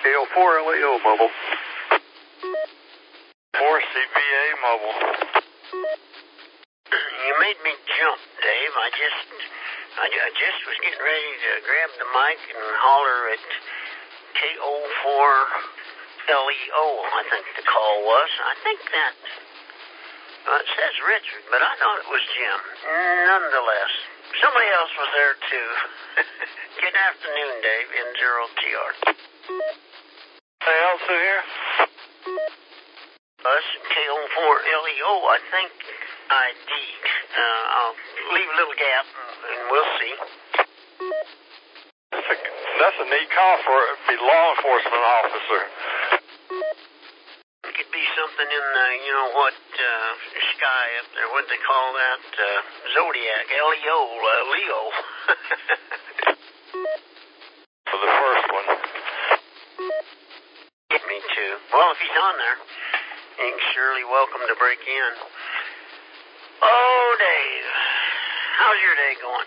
KO4LEO mobile. 4CBA mobile. You made me jump, Dave. I just was getting ready to grab the mic and holler at KO4LEO, I think the call was. I think that, it says Richard, but I thought it was Jim. Nonetheless, somebody else was there too. Good afternoon, Dave, N0TR. Anybody else in here? Us, KO4LEO, I think ID'd. I'll leave a little gap and we'll see. That's a neat call for it. Be law enforcement officer. It could be something in the, sky up there. What they call that? Zodiac. LEO, Leo. For the first one. Me too. Well, if he's on there, he's surely welcome to break in. Oh, Dave. How's your day going?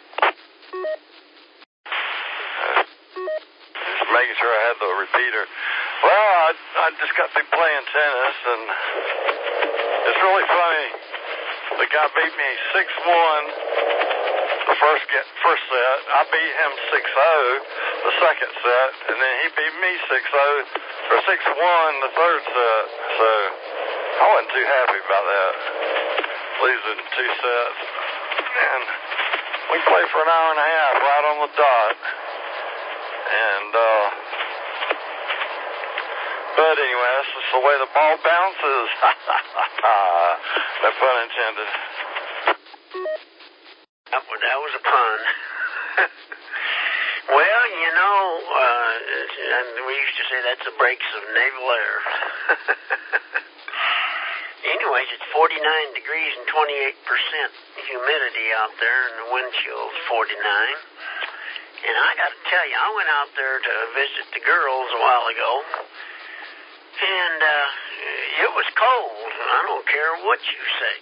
Just making sure I had the repeater. Well, I just got through playing tennis, and it's really funny. The guy beat me 6-1 the first set. I beat him 6-0 the second set, and then he beat me 6-0 or 6-1 the third set. So I wasn't too happy about that, losing 2 sets. And we played for an hour and a half right on the dot. And but anyway, that's just the way the ball bounces. No pun intended. That was a pun. Well, we used to say that's the brakes of naval air. Anyways, it's 49 degrees and 28% humidity out there, and the wind chill's 49. And I got to tell you, I went out there to visit the girls a while ago, and it was cold. I don't care what you say.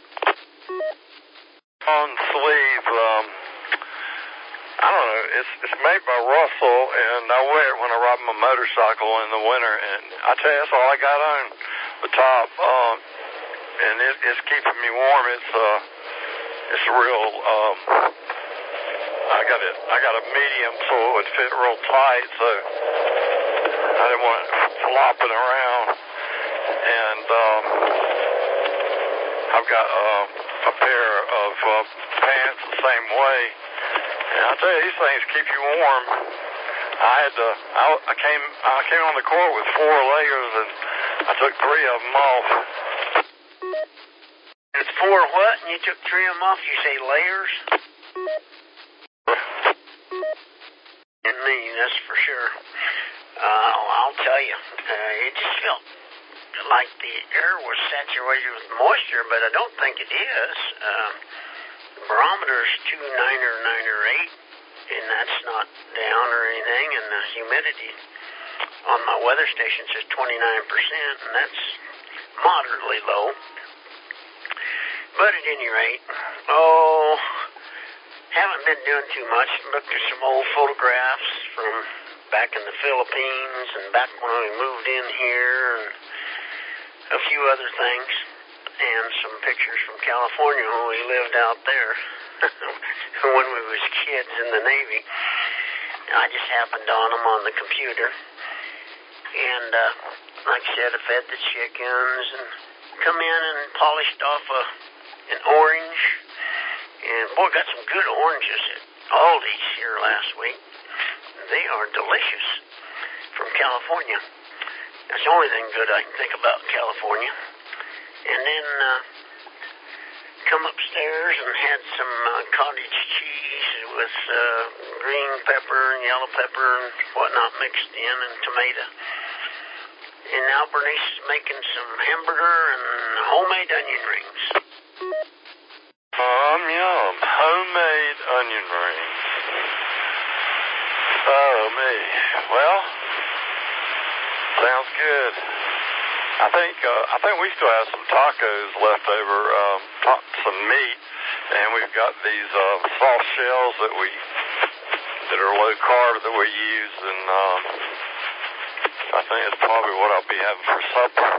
On sleeve, I don't know, it's made by Russell, and I wear it when I ride my motorcycle in the winter, and I tell you, that's all I got on the top, and it's keeping me warm. It's real, I got a medium, so it would fit real tight, so I didn't want it flopping around, and I've got a pair of pants the same way, and I tell you, these things keep you warm. I came on the court with 4 layers, and I took 3 of them off. It's 4 what? And you took 3 of them off? You say layers? And me, that's for sure. I'll tell you, it just felt like the air was saturated with moisture, but I don't think it is. The barometer's 2.9 or 9 or 8, and that's not down or anything, and the humidity on my weather station says 29%, and that's moderately low. But at any rate, haven't been doing too much. Looked at some old photographs from back in the Philippines and back when we moved in here, and a few other things, and some pictures from California when we lived out there when we was kids in the Navy. I just happened on them on the computer, and like I said, I fed the chickens and come in and polished off an orange, and boy, got some good oranges at Aldi's here last week. They are delicious from California. That's the only thing good I can think about California. And then come upstairs and had some cottage cheese with green pepper and yellow pepper and whatnot mixed in, and tomato. And now Bernice is making some hamburger and homemade onion rings. Yum. Homemade onion rings. Oh, me. Well, sounds good. I think we still have some tacos left over, some meat, and we've got these soft shells that are low carb that we use, and I think it's probably what I'll be having for supper.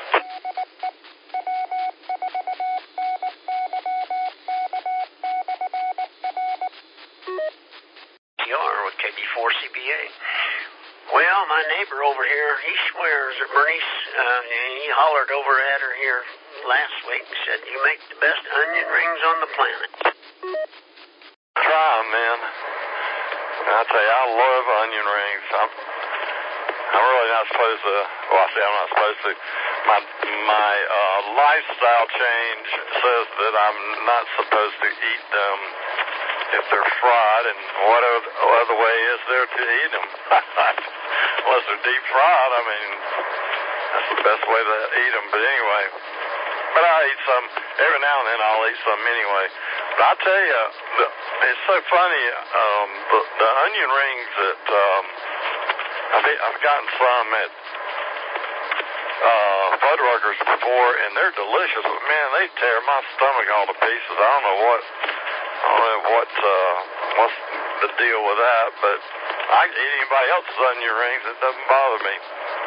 With KB4CBA. Well, my neighbor over here, he swears that Bernice, he hollered over at her here last week and said, "You make the best onion rings on the planet." Try 'em, man. I tell you, I love onion rings. I'm really not supposed to. Well, I say I'm not supposed to. My lifestyle change says that I'm not supposed to eat them if they're fried, and what other way is there to eat them? Unless they're deep fried, I mean, that's the best way to eat them. But anyway, but I eat some every now and then. I'll eat some anyway. But I tell you, it's so funny. The onion rings that I've gotten some at Fuddruckers before, and they're delicious. But man, they tear my stomach all to pieces. I don't know what's the deal with that, but I can eat anybody else's onion rings. It doesn't bother me.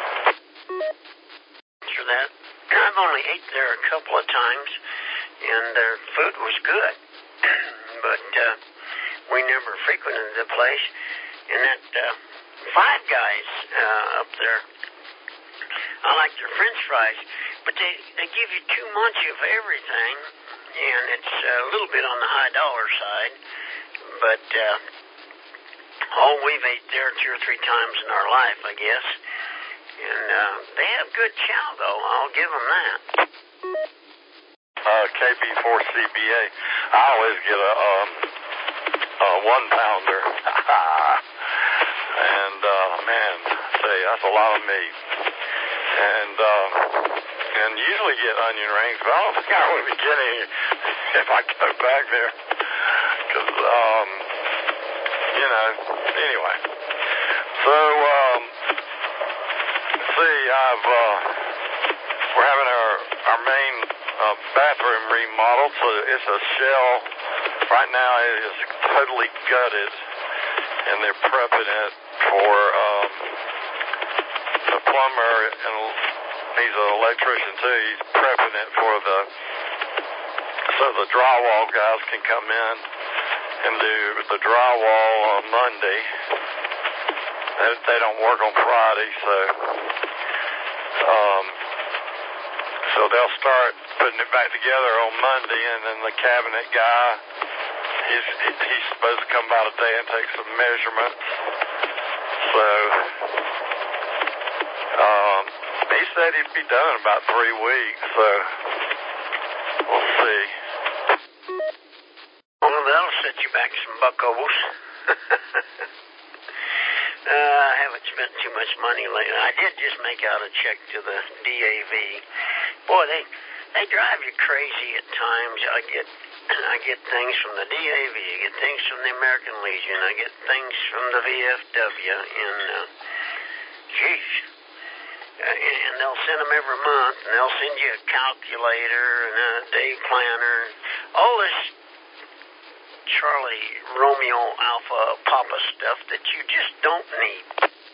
For that, I've only ate there a couple of times, and their food was good, but we never frequented the place. And that Five Guys up there, I like their French fries, but they give you too much of everything, and it's a little bit on the high dollar side. But we've ate there 2 or 3 times in our life, I guess. And they have good chow, though. I'll give them that. KB4CBA. I always get a 1-pounder. And man, say that's a lot of meat. And usually get onion rings, but I don't think I would be getting it if I go back there. Because, anyway. So, we're having our main bathroom remodeled, so it's a shell. Right now it is totally gutted, and they're prepping it for the plumber, and he's an electrician too. He's prepping it for so the drywall guys can come in and do the drywall on Monday. They don't work on Friday, so they'll start putting it back together on Monday, and then the cabinet guy, he's supposed to come by today and take some measurements. So he said he'd be done in about 3 weeks, so we'll see. Well, that'll set you back some buckos. I haven't spent too much money lately. I did just make out a check to the DAV. Boy, they drive you crazy at times. I get things from the DAV. I get things from the American Legion. I get things from the VFW. And, and they'll send them every month, and they'll send you a calculator and a day planner. All this Charlie Romeo Alpha Papa stuff that you just don't need.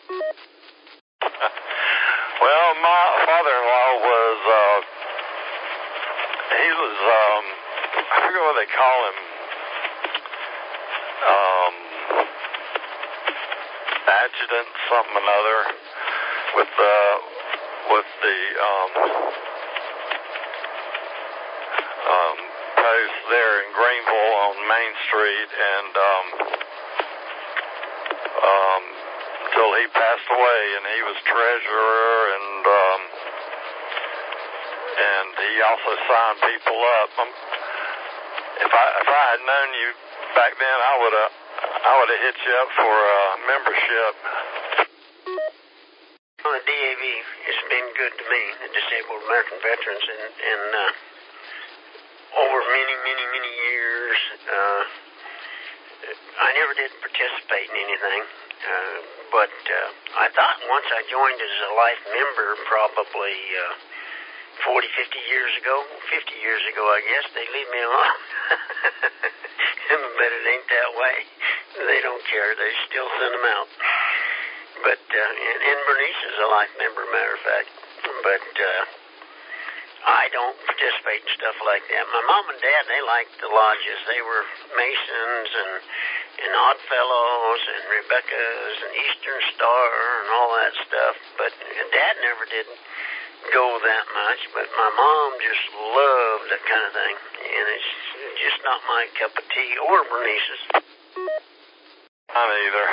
Well, my father-in-law was, I forget what they call him, adjutant something or another, with the post there in Greenville on Main Street, and until he passed away, and he was treasurer, and he also signed people up. If I had known you back then, I would have hit you up for membership. Well, the DAV has been good to me, the Disabled American Veterans, and over many years. I never did participate in anything, but I thought once I joined as a life member, probably 40, 50 years ago, 50 years ago, I guess, they'd leave me alone. But it ain't that way. They don't care. They still send them out. But and Bernice is a life member, matter of fact. But I don't participate in stuff like that. My mom and dad, they liked the lodges. They were Masons and Oddfellows and Rebecca's and Eastern Star and all that stuff. But Dad never did go that much. But my mom just loved that kind of thing. And it's just not my cup of tea or Bernice's. Not either.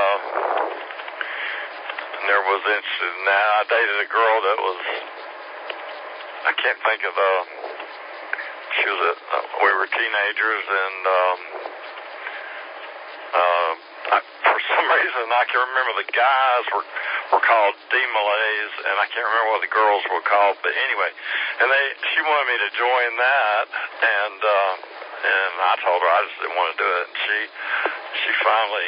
And there was incident. Now, I dated a girl that was, I can't think of, she was we were teenagers, and for some reason I can remember the guys were called D-Malays, and I can't remember what the girls were called, but anyway, and she wanted me to join that, and I told her I just didn't want to do it, and she finally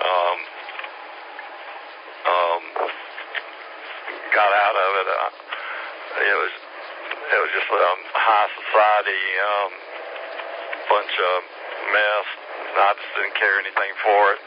got out of it. It was just a high society bunch of mess. I just didn't care anything for it.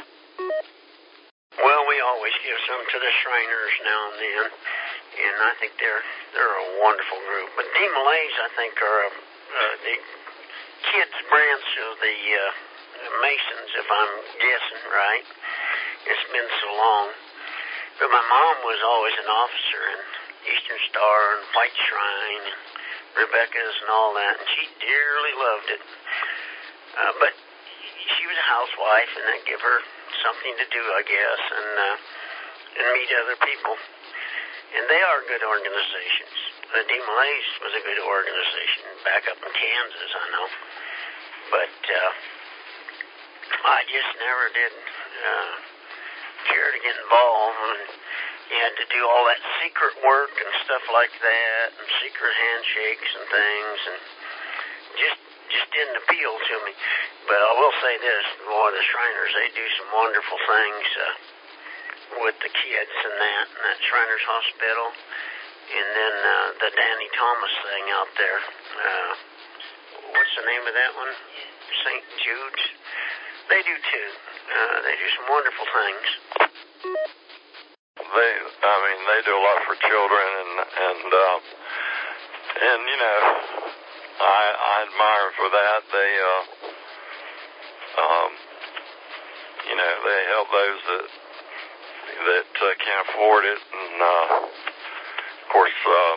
Well, we always give some to the Shriners now and then, and I think they're a wonderful group. But D-Malays, I think, are the kids' branch of the Masons, if I'm guessing right. It's been so long. But my mom was always an officer in Eastern Star and White Shrine and Rebecca's and all that, and she dearly loved it. But she was a housewife, and that gave her something to do, I guess, and meet other people. And they are good organizations. The D-Malays was a good organization back up in Kansas, I know. But I just never did care to get involved, and you had to do all that secret work and stuff like that, and secret handshakes and things, and just didn't appeal to me. But I will say this, boy, the Shriners, they do some wonderful things with the kids and that Shriners Hospital, and then the Danny Thomas thing out there. What's the name of that one? St. Jude's? They do too. They do some wonderful things. They do a lot for children, and you know, I admire them for that. They, you know, they help those that can't afford it, and of course,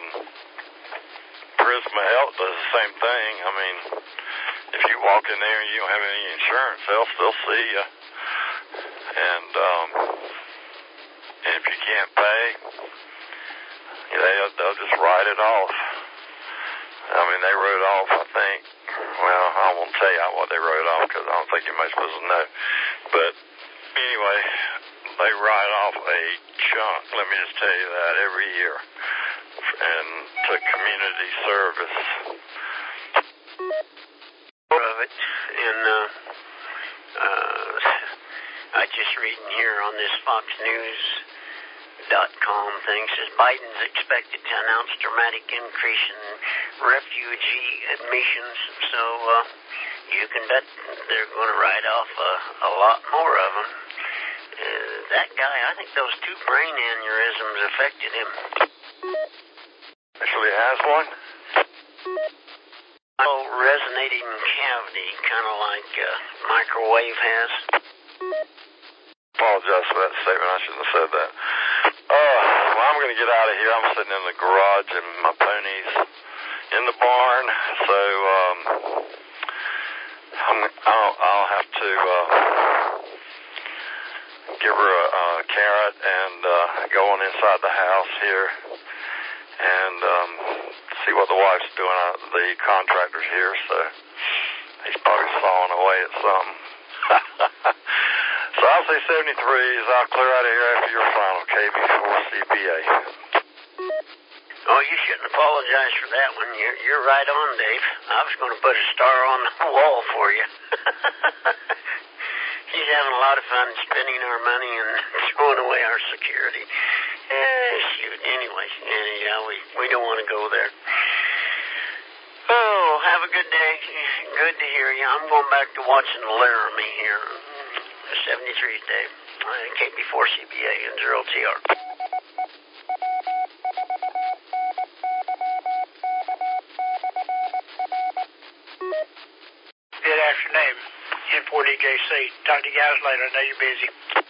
Prisma Health does the same thing. I mean, if you walk in there and you don't have any insurance, they'll still see you, and if you can't pay, they'll just write it off. I mean, they wrote off, I think, well, I won't tell you what they wrote off because I don't think you're supposed to know. But anyway, they write off a chunk, let me just tell you that, every year, and to community service. Of it, and I just reading here on this FoxNews.com thing, says Biden's expected to announce dramatic increase in refugee admissions, so you can bet they're going to write off a lot more of them. That guy, I think those 2 brain aneurysms affected him. Actually has one? Resonating cavity, kind of like microwave has. Apologize for that statement. I shouldn't have said that. Well, I'm going to get out of here. I'm sitting in the garage and my pony's in the barn, so I'll have to give her a carrot and go on inside the house here and see what the wife's doing. The contractor's here, so he's probably sawing away at something. So I'll say 73s. I'll clear out of here after your final KB4CBA. Oh, you shouldn't apologize for that one. You're right on, Dave. I was going to put a star on the wall for you. He's having a lot of fun spending our money and throwing away our security. Shoot. Anyway, yeah, we don't want to go there. Oh, have a good day. Good to hear you. I'm going back to watching Laramie here. 73's, Dave. KB4CBA and 0TR. Good afternoon, N4DJC. Talk to you guys later. I know you're busy.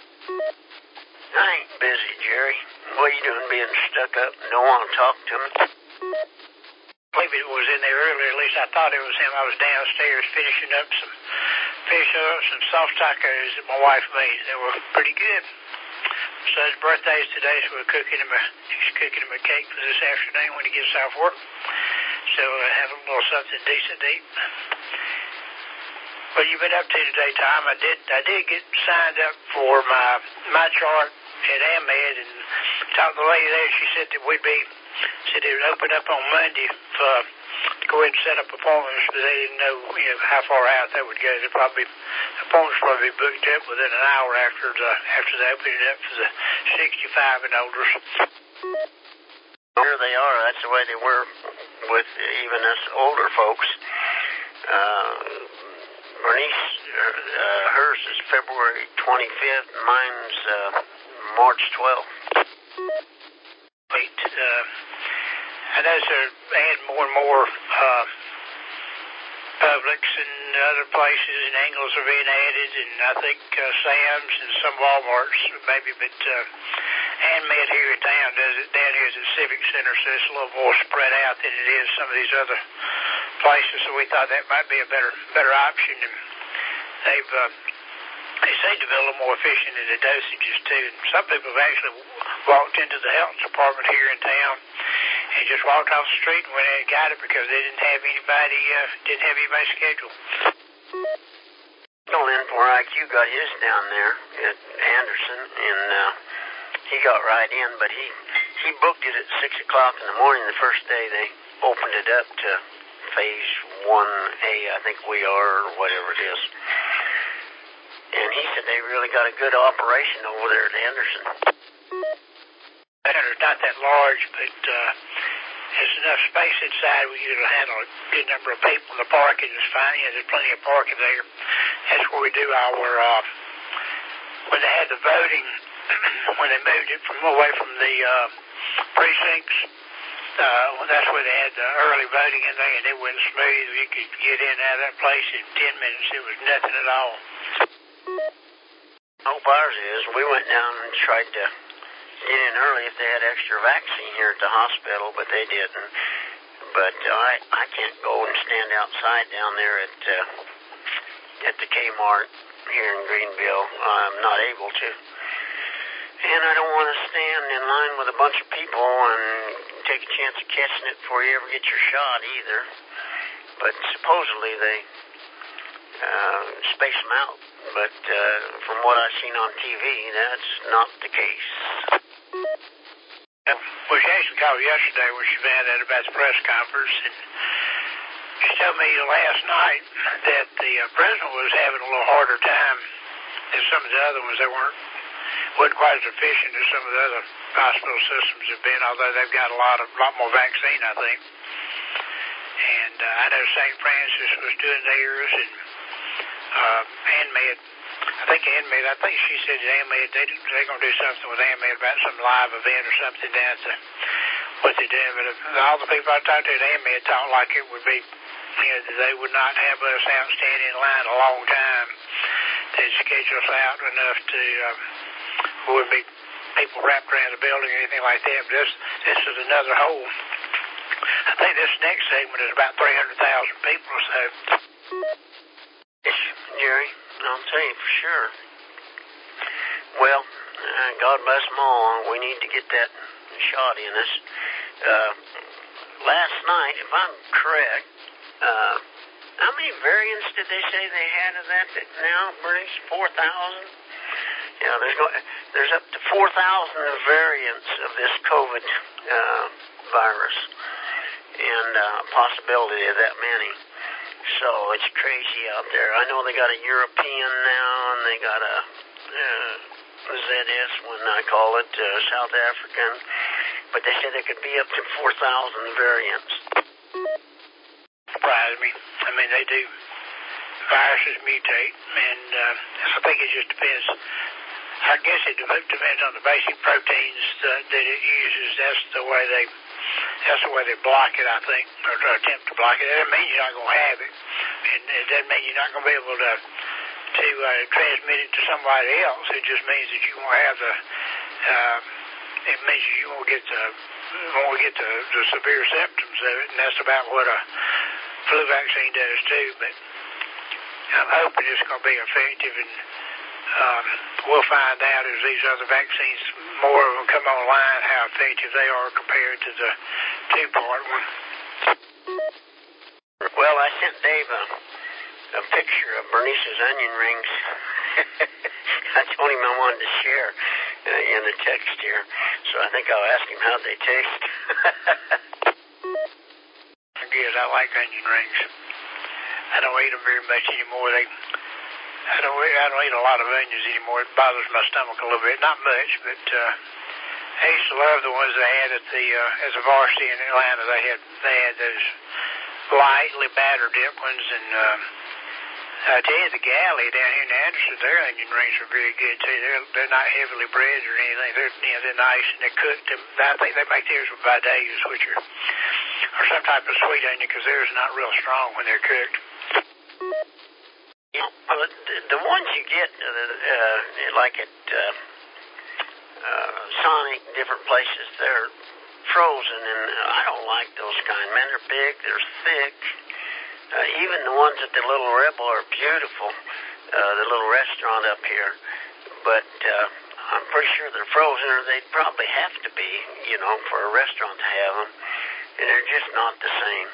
I ain't busy, Jerry. What are you doing being stuck up and don't want to talk to me? I believe it was in there earlier. At least I thought it was him. I was downstairs finishing up some soft tacos that my wife made. They were pretty good. So his birthday's today, so she's cooking him a cake for this afternoon when he gets off work. So have a little something decent to eat. What you been up to today, Tom? I did get signed up for my chart at AMED and talked to the lady there. She said that it would open up on Monday to go ahead and set up appointments, but they didn't know how far out that would go. Appointments probably be booked up within an hour after they open it up for the 65 and older. Here they are. That's the way they were with even us older folks. Bernice, hers is February 25th. Mine's March 12th. Wait, I notice they're adding more and more Publix and other places, and Ingles are being added, and I think Sam's and some Walmarts maybe, but AMED here in town does it down here at the Civic Center, so it's a little more spread out than it is some of these other places, so we thought that might be a better option. And they seem to be a little more efficient in the dosages too. And some people have actually walked into the health department here in town and just walked off the street and went in and got it because they didn't have anybody scheduled. Well, N4IQ got his down there at Anderson, and he got right in, but he booked it at 6 o'clock in the morning the first day they opened it up to phase 1A, I think we are, or whatever it is. And he said they really got a good operation over there at Anderson. It's not that large, but there's enough space inside where you can handle a good number of people. The parking is fine. There's plenty of parking there. That's where we do our, when they had the voting, when they moved it away from the precincts, that's where they had the early voting in there, and it went smooth. You could get in and out of that place in 10 minutes. It was nothing at all. Hope ours is. We went down and tried to get in early if they had extra vaccine here at the hospital, but they didn't. But I can't go and stand outside down there at the Kmart here in Greenville. I'm not able to. And I don't want to stand in line with a bunch of people and take a chance of catching it before you ever get your shot either. But supposedly they space them out. But from what I've seen on TV, that's not the case. Well, she actually called yesterday when she found out about the press conference, and she told me last night that the president was having a little harder time than some of the other ones. They wasn't quite as efficient as some of the other hospital systems have been, although they've got a lot more vaccine, I think. And I know St. Francis was doing theirs, and ANMED. I think she said that ANMED, they're going to do something with ANMED about some live event or something down to what they're doing. But all the people I talked to at ANMED talked like it would be, that they would not have us out standing in line a long time. They'd schedule us out enough to, wouldn't be people wrapped around the building or anything like that. But this is another whole. I think this next segment is about 300,000 people or so. Jerry, I'll tell you for sure. Well, God bless them all. We need to get that shot in us. Last night, if I'm correct, how many variants did they say they had of that now, Bernice? 4,000? Yeah, there's up to 4,000 variants of this COVID virus, and possibility of that many. So it's crazy out there. I know they got a European now, and they got a ZS, when I call it, South African. But they say there could be up to 4,000 variants. Surprise me. I mean, they do. Viruses mutate, and I think it just depends. I guess it depends on the basic proteins that it uses. That's the way they block it, I think, or attempt to block it. That doesn't mean you're not going to have it, and it doesn't mean you're not going to be able to transmit it to somebody else. It just means that you won't have it means you won't get the severe symptoms of it, and that's about what a flu vaccine does too. But I'm hoping it's going to be effective, and we'll find out as these other vaccines, more of them come online, how effective they are compared to the two-part one. Well, I sent Dave a picture of Bernice's onion rings. I told him I wanted to share in the text here, so I think I'll ask him how they taste. I guess I like onion rings. I don't eat them very much anymore. I don't eat a lot of onions anymore. It bothers my stomach a little bit. Not much, but I used to love the ones they had at the varsity in Atlanta. They had those lightly batter dip ones, and I tell you, the galley down here in Anderson, their onion rings are very good too. They're not heavily breaded or anything. They're nice, and they're cooked. I think they make theirs with Vidays, which are some type of sweet onion, because theirs are not real strong when they're cooked. You know, the ones you get like at Sonic, different places, they're frozen, and I don't like those kind. Man, they're big, they're thick. Even the ones at the Little Rebel are beautiful, the little restaurant up here. But I'm pretty sure they're frozen, or they'd probably have to be, for a restaurant to have them. And they're just not the same.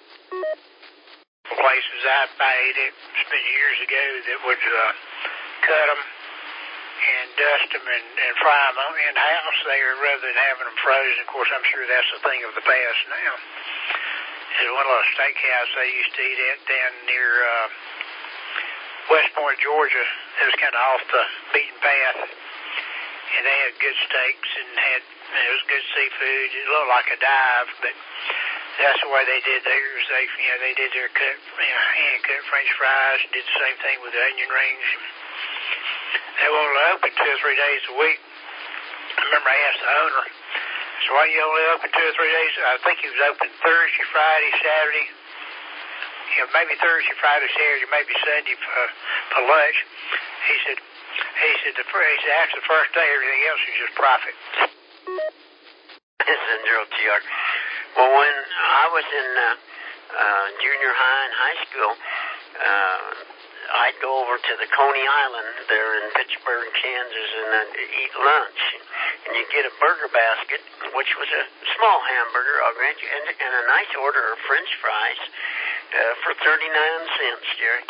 Places I ate it, it's been years ago, that would cut them and dust them and fry them in-house there rather than having them frozen. Of course, I'm sure that's the thing of the past now. There's one little steakhouse I used to eat at down near West Point, Georgia. It was kind of off the beaten path, and they had good steaks and it was good seafood. It looked like a dive, but that's the way they did theirs. They did their hand-cut French fries, and did the same thing with the onion rings. They were only open 2 or 3 days a week. I remember I asked the owner, so why you only open 2 or 3 days? I think he was open Thursday, Friday, Saturday. Maybe Thursday, Friday, Saturday, maybe Sunday for lunch. He said after the first day, everything else was just profit. This is Andrew TR. Well, when I was in junior high and high school, I'd go over to the Coney Island there in Pittsburgh, Kansas, and I'd eat lunch. And you get a burger basket, which was a small hamburger, I'll grant you, and a nice order of French fries for 39 cents, Jerry.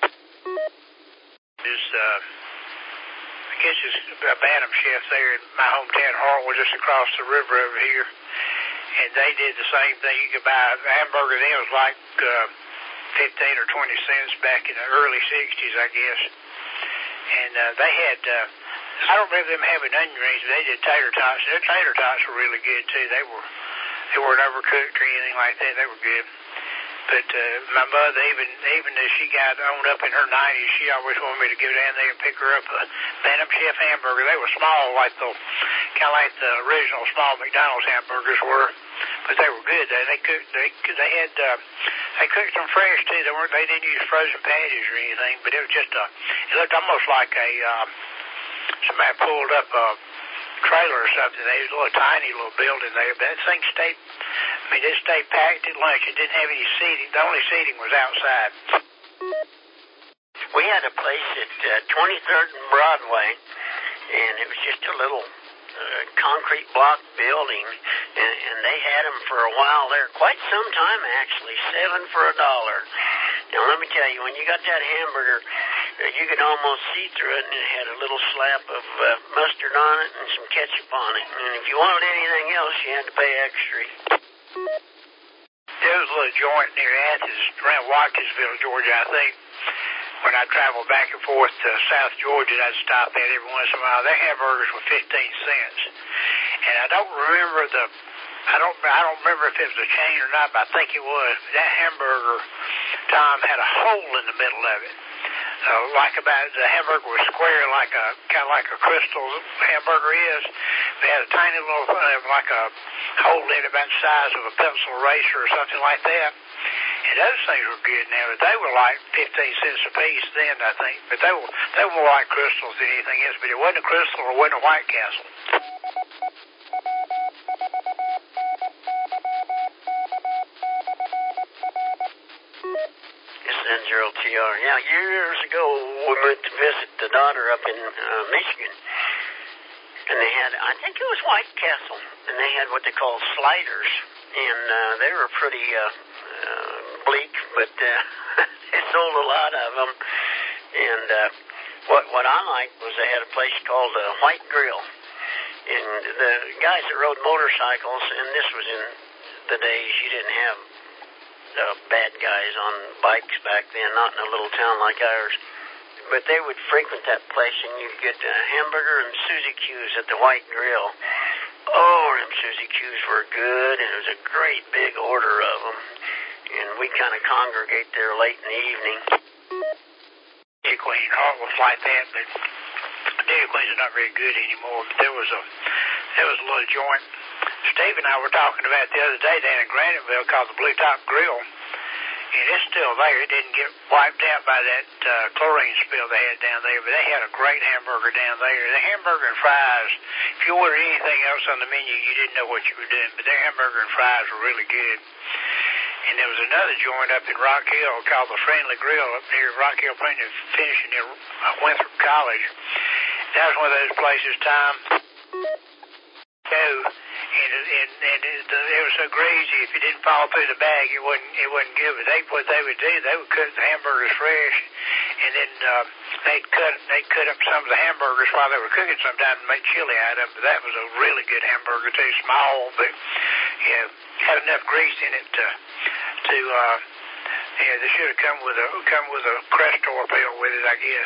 I guess it's a Bantam Chef there in my hometown, Hartwell, just across the river over here. And they did the same thing. You could buy a hamburger then. It was like 15 or 20 cents back in the early 60s, I guess. And they had, I don't remember them having onion rings, but they did tater tots. Their tater tots were really good too. They weren't overcooked or anything like that. They were good. But my mother, even as she got on up in her 90s, she always wanted me to go down there and pick her up a Bantam Chef hamburger. They were small, kind of like the original small McDonald's hamburgers were, but they were good. They cooked them fresh too. They didn't use frozen patties or anything, but it was just it looked almost like somebody pulled up a trailer or something. There was a little tiny little building there, but that thing stayed packed at lunch. It didn't have any seating. The only seating was outside. We had a place at 23rd and Broadway, and it was just a little concrete block building, and they had them for a while there, quite some time actually, $7 for $1. Now let me tell you, when you got that hamburger, you could almost see through it, and it had a little slap of mustard on it and some ketchup on it, and if you wanted anything else, you had to pay extra. There was a little joint near Athens, around Watkinsville, Georgia, I think. When I traveled back and forth to South Georgia, I'd stop at every once in a while. Their hamburgers were 15 cents, and I don't remember if it was a chain or not, but I think it was. That hamburger, Tom, had a hole in the middle of it. like about the hamburger was square, like a kind of like a Crystal hamburger is. They had a tiny little like a hole in it about the size of a pencil eraser or something like that. And those things were good now, but they were like 15 cents a piece then, I think. But they were more like Crystals than anything else. But it wasn't a Crystal or wasn't a White Castle. NZRLTR. Yeah, years ago we went to visit the daughter up in Michigan, and they had, I think it was White Castle, and they had what they call sliders, and they were pretty bleak, but they sold a lot of them. And what I liked was they had a place called White Grill, and the guys that rode motorcycles, and this was in the days you didn't have bad guys on bikes back then, not in a little town like ours. But they would frequent that place, and you'd get a hamburger and Suzy Q's at the White Grill. Oh, them Suzy Q's were good, and it was a great big order of them. And we kind of congregate there late in the evening. Dairy Queen Hart was like that, but Dairy Queens are not very good anymore. But there was a little joint Steve and I were talking about the other day down in Graniteville called the Blue Top Grill, and it's still there. It didn't get wiped out by that chlorine spill they had down there, but they had a great hamburger down there. The hamburger and fries, if you ordered anything else on the menu, you didn't know what you were doing, but their hamburger and fries were really good. And there was another joint up in Rock Hill called the Friendly Grill up near Rock Hill, finishing near Winthrop College. That was one of those places, Tom, go, and it was so greasy. If it didn't fall through the bag, it wasn't good. But what they would do, they would cut the hamburgers fresh, and then they'd cut up some of the hamburgers while they were cooking sometimes and make chili out of them. But that was a really good hamburger too, small, but had enough grease in it to they should have come with a Crestor pill with it, I guess.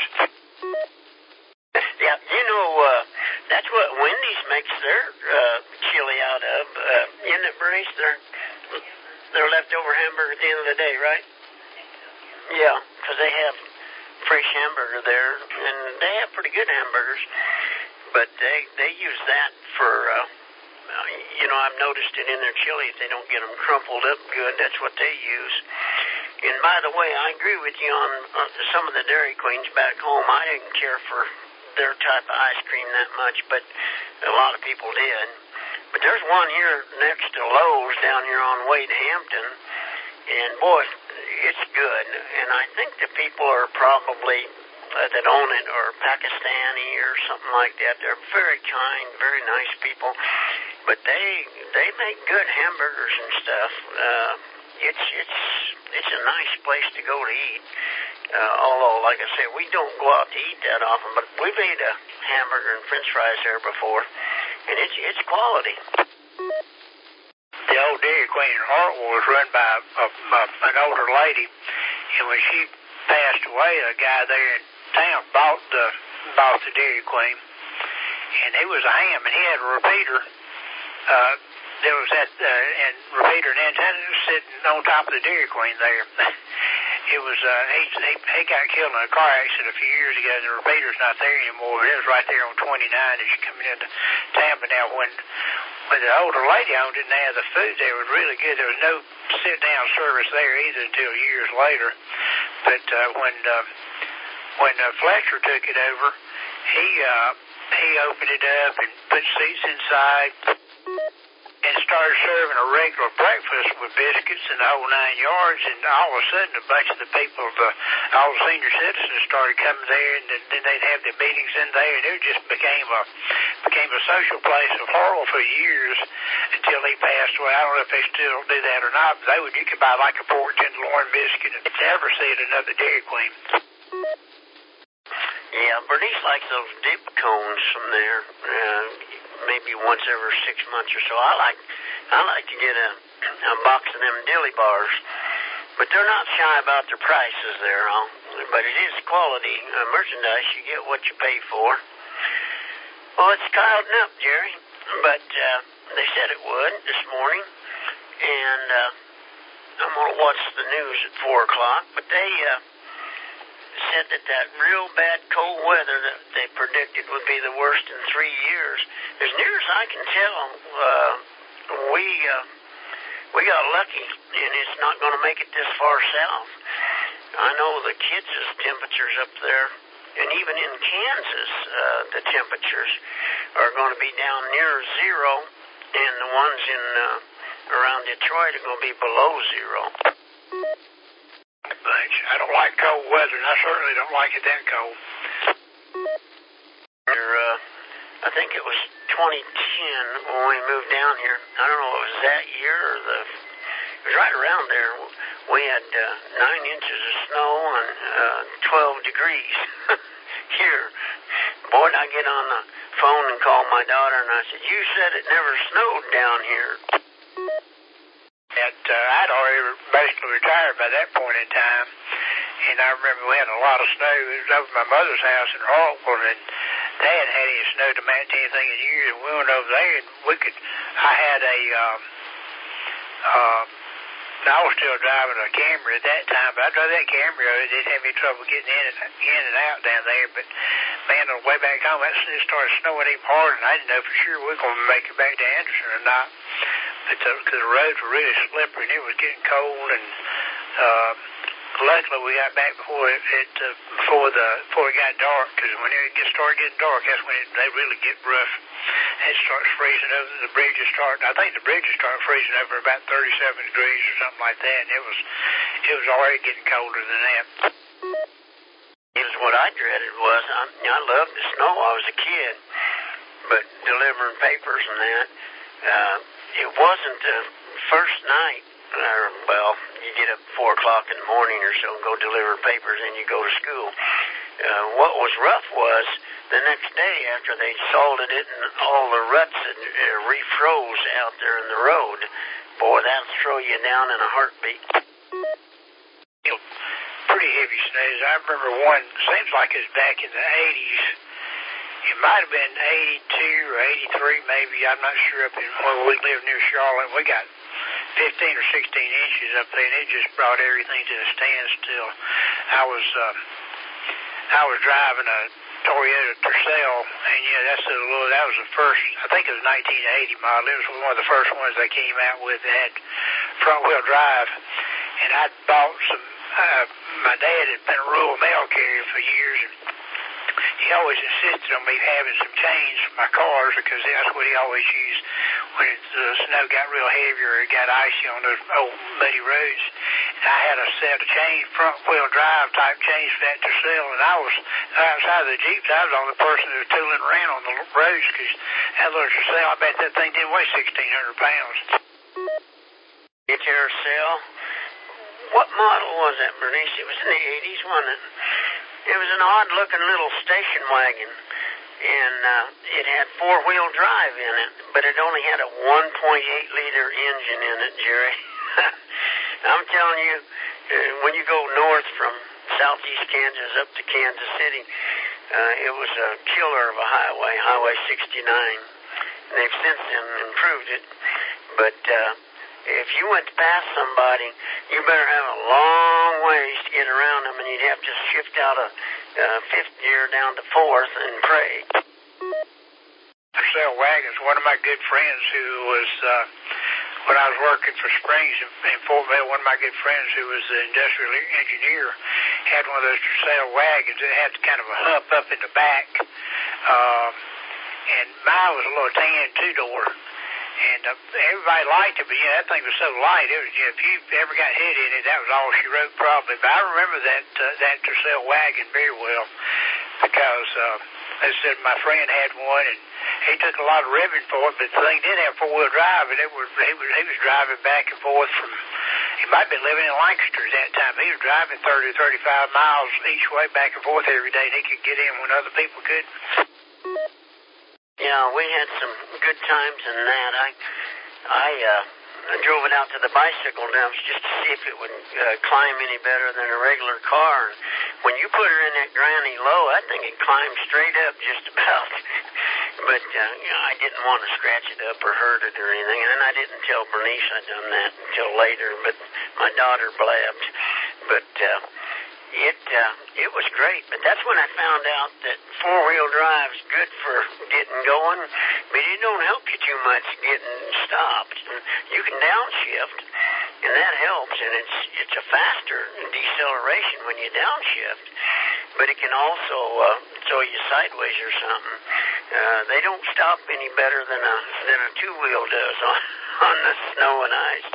Yeah, that's what Wendy's makes their chili out of. Isn't it, Bernice? Their leftover hamburger at the end of the day, right? Yeah, because they have fresh hamburger there, and they have pretty good hamburgers. But they use that for, I've noticed it in their chili. If they don't get them crumpled up good, that's what they use. And by the way, I agree with you on some of the Dairy Queens back home. I didn't care for their type of ice cream that much, but a lot of people did. But there's one here next to Lowe's down here on Wade Hampton, and boy, it's good. And I think the people are probably that own it are Pakistani or something like that. They're very kind, very nice people, but they make good hamburgers and stuff. It's a nice place to go to eat. Although, like I said, we don't go out to eat that often, but we've ate a hamburger and French fries there before, and it's quality. The old Dairy Queen in Hartwell was run by an older lady, and when she passed away, a guy there in town bought the Dairy Queen, and he was a ham, and he had a repeater. There was and repeater and antenna sitting on top of the Dairy Queen there. It was he got killed in a car accident a few years ago. The repeater's not there anymore. It was right there on 29 as you come into Tampa. Now, when the older lady owned it, now the food there was really good. There was no sit-down service there either until years later. But when Fletcher took it over, he opened it up and put seats inside and started serving a regular breakfast with biscuits and the whole 9 yards, and all of a sudden a bunch of the people, all the senior citizens started coming there, and then they'd have their meetings in there, and it just became a social place of Hartwell for years until he passed away. I don't know if they still do that or not, but you could buy like a pork tenderloin biscuit and never see another Dairy Queen. Yeah, Bernice likes those dip cones from there. Maybe once every 6 months or so. I like to get a box of them dilly bars, but they're not shy about their prices there. But it is quality merchandise. You get what you pay for. Well, it's clouding up, Jerry, but they said it would this morning, and I'm going to watch the news at 4 o'clock. But said that real bad cold weather that they predicted would be the worst in 3 years. As near as I can tell, we got lucky, and it's not going to make it this far south. I know the kids' temperatures up there, and even in Kansas, the temperatures are going to be down near zero, and the ones in around Detroit are going to be below zero. Thanks. I don't like cold weather, and I certainly don't like it that cold. I think it was 2010 when we moved down here. I don't know if it was that year or it was right around there. We had 9 inches of snow and 12 degrees here. Boy, did I get on the phone and call my daughter, and I said, "You said it never snowed down here." I'd already basically retired by that point in time, and I remember we had a lot of snow. It was over my mother's house in Hartwell, and they hadn't had any snow to match anything in years, and we went over there, and I had I was still driving a Camry at that time, but I drove that Camry, it didn't have any trouble getting in and out down there, but man, on the way back home, it started snowing even harder, and I didn't know for sure we were going to make it back to Anderson or not. But because the roads were really slippery and it was getting cold, and luckily we got back before it got dark. Because when it started getting dark, that's when they really get rough. It starts freezing over. The bridges start. I think the bridges start freezing over about 37 degrees or something like that, and it was already getting colder than that. It was what I dreaded was I loved the snow. I was a kid, but delivering papers and that. It wasn't the first night, you get up 4 o'clock in the morning or so and go deliver papers, and you go to school. What was rough was the next day after they salted it and all the ruts had refroze out there in the road. Boy, that'll throw you down in a heartbeat. Pretty heavy snows. I remember one, seems like it was back in the 80s. It might have been 82 or 83 maybe, I'm not sure, when we lived near Charlotte. We got 15 or 16 inches up there, and it just brought everything to a standstill. I was driving a Toyota Tercel, and that was the first, I think it was 1980 model. It was one of the first ones they came out with that had front-wheel drive, and I'd bought some, my dad had been a rural mail carrier for years, and he always insisted on me having some chains for my cars because that's what he always used when the snow got real heavy or it got icy on those old muddy roads. And I had a set of chains, front-wheel drive type chains for that Tercel, and I was outside of the Jeeps. I was the only person who was tooling around on the roads because that little Tercel, I bet that thing didn't weigh 1,600 pounds. Your Tercel? What model was that, Bernice? It was in the 80s, wasn't it? It was an odd-looking little station wagon, and it had 4-wheel drive in it, but it only had a 1.8-liter engine in it, Jerry. I'm telling you, when you go north from southeast Kansas up to Kansas City, it was a killer of a highway, Highway 69. And they've since then improved it, but if you went past somebody, you better have a long ways to get around them, and you'd have to shift out a fifth gear down to fourth and pray. Tercel wagons. One of my good friends who was, when I was working for Springs in Fort Mill, one of my good friends who was the industrial engineer had one of those Tercel wagons. It had kind of a hump up in the back, and mine was a little tan 2-door. And everybody liked it, but that thing was so light. It was, if you ever got hit in it, that was all she wrote probably. But I remember that Tercel wagon very well because they said my friend had one, and he took a lot of ribbon for it. But the thing did have 4-wheel drive, and he was driving back and forth from. He might have been living in Lancaster at that time. He was driving 30 or 35 miles each way back and forth every day, and he could get in when other people couldn't. Yeah, we had some good times in that. I drove it out to the bicycle dumps just to see if it would climb any better than a regular car. And when you put her in that granny low, I think it climbed straight up just about. But I didn't want to scratch it up or hurt it or anything. And I didn't tell Bernice I'd done that until later, but my daughter blabbed. But it was great. But that's when I found out that four-wheel drive is good for getting going, but it don't help you too much getting stopped. And you can downshift, and that helps, and it's a faster deceleration when you downshift. But it can also throw you sideways or something. They don't stop any better than a two-wheel does on the snow and ice.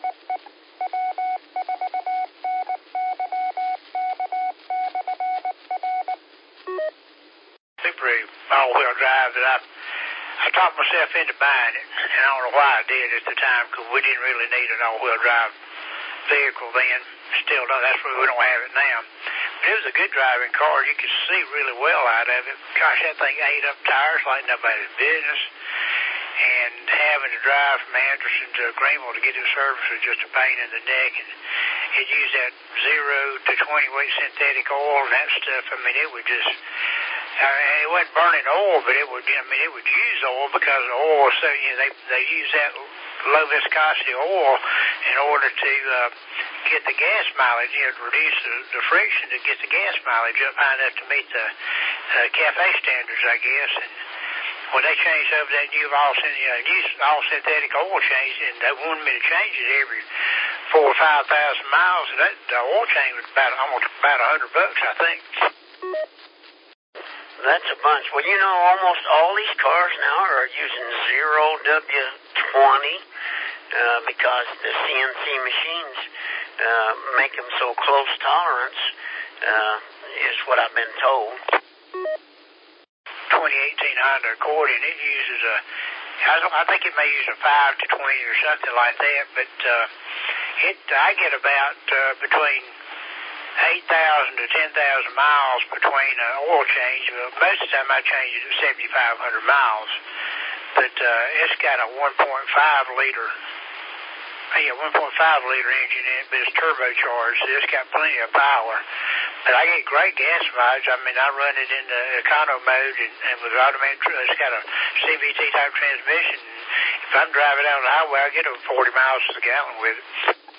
Subaru all-wheel drive that I talked myself into buying it, and I don't know why I did at the time, because we didn't really need an all-wheel drive vehicle then. Still don't. That's why we don't have it now. But it was a good driving car. You could see really well out of it. Gosh, that thing ate up tires like nobody's business. And having to drive from Anderson to Greenville to get it serviced was just a pain in the neck. And it used that 0 to 20 weight synthetic oil and that stuff. I mean, it would just... it wasn't burning oil, but it would use oil because the oil, so they use that low viscosity oil in order to get the gas mileage, to reduce the friction to get the gas mileage up high enough to meet the CAFE standards, I guess. And when they changed over that new all synthetic oil change, and they wanted me to change it every 4,000 or 5,000 miles, and the oil change was almost about $100, I think. That's a bunch. Well, almost all these cars now are using 0W20 because the CNC machines make them so close tolerance, is what I've been told. 2018 Honda Accord, and it uses I think it may use a 5 to 20 or something like that, but I get about between 8,000 to 10,000 miles between oil change. Most of the time I change it at 7,500 miles. But it's got a 1.5 liter engine in it, but it's turbocharged, so it's got plenty of power. But I get great gas mileage. I mean, I run it in the econo mode, and with automatic, it's got a CVT type transmission. If I'm driving down the highway, I get over 40 miles to the gallon with it.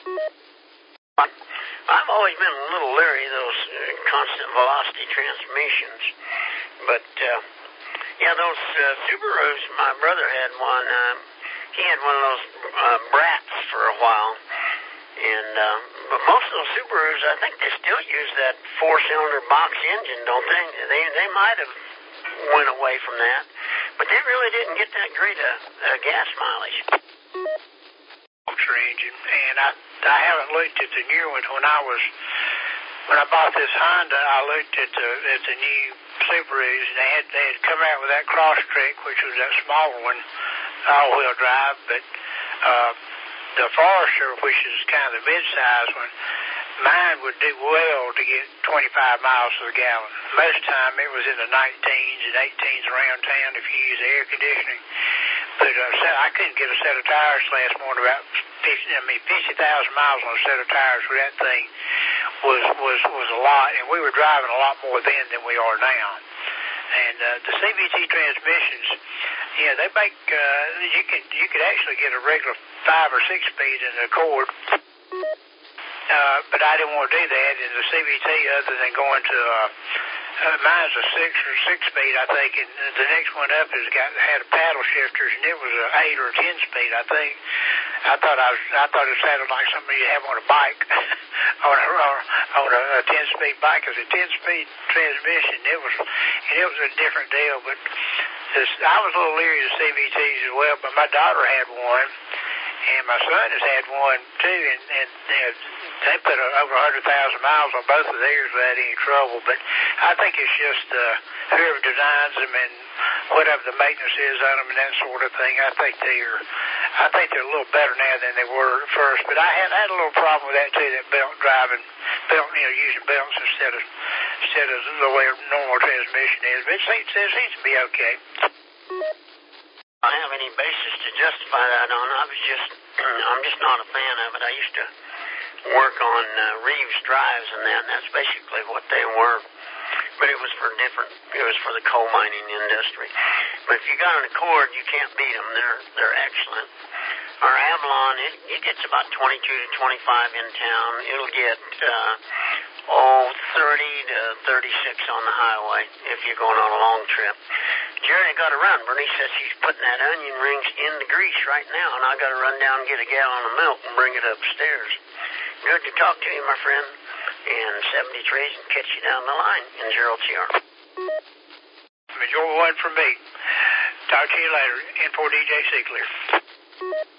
I've always been a little leery of those constant velocity transmissions. But, those Subarus, my brother had one. He had one of those Brats for a while. And but most of those Subarus, I think they still use that 4-cylinder box engine, don't they? They might have went away from that. But they really didn't get that great a gas mileage. Engine, and I haven't looked at the new ones. When I bought this Honda, I looked at the new Subarus, and they had come out with that Crosstrek, which was that smaller one, all-wheel drive. But the Forester, which is kind of the mid-size one, mine would do well to get 25 miles to the gallon. Most of the time, it was in the 19s and 18s around town if you use air conditioning. But I couldn't get a set of tires last more than about 50,000 miles on a set of tires for that thing was a lot, and we were driving a lot more then than we are now. And the CVT transmissions, they make you could actually get a regular 5 or 6 speed in the Accord. But I didn't want to do that in the CVT other than going to mine's a 6 or 6 speed, I think, and the next one up had paddle shifters, and it was a 8 or a 10 speed, I think. I thought it sounded like something you have on a bike, on a 10-speed bike. It was a 10-speed transmission. It was a different deal, but I was a little leery of CVTs as well. But my daughter had one, and my son has had one too, and they put over 100,000 miles on both of theirs without any trouble. But I think it's just whoever designs them and whatever the maintenance is on them and that sort of thing. I think they're a little better now than they were at first. But I had a little problem with that too. That using belts instead of the way a normal transmission is. But it seems to be okay. I don't have any basis to justify that on. I'm just not a fan of it. I used to work on Reeves drives and that's basically what they were. But it was for the coal mining industry. But if you got an Accord, you can't beat them. They're excellent. Our Avalon, it gets about 22 to 25 in town. It'll get 30 to 36 on the highway if you're going on a long trip. Jerry got to run. Bernice says she's putting that onion rings in the grease right now, and I got to run down and get a gallon of milk and bring it upstairs. Good to talk to you, my friend. And 73's and catch you down the line in 0TR. Enjoy one from me. Talk to you later. N4 DJ Seaclear.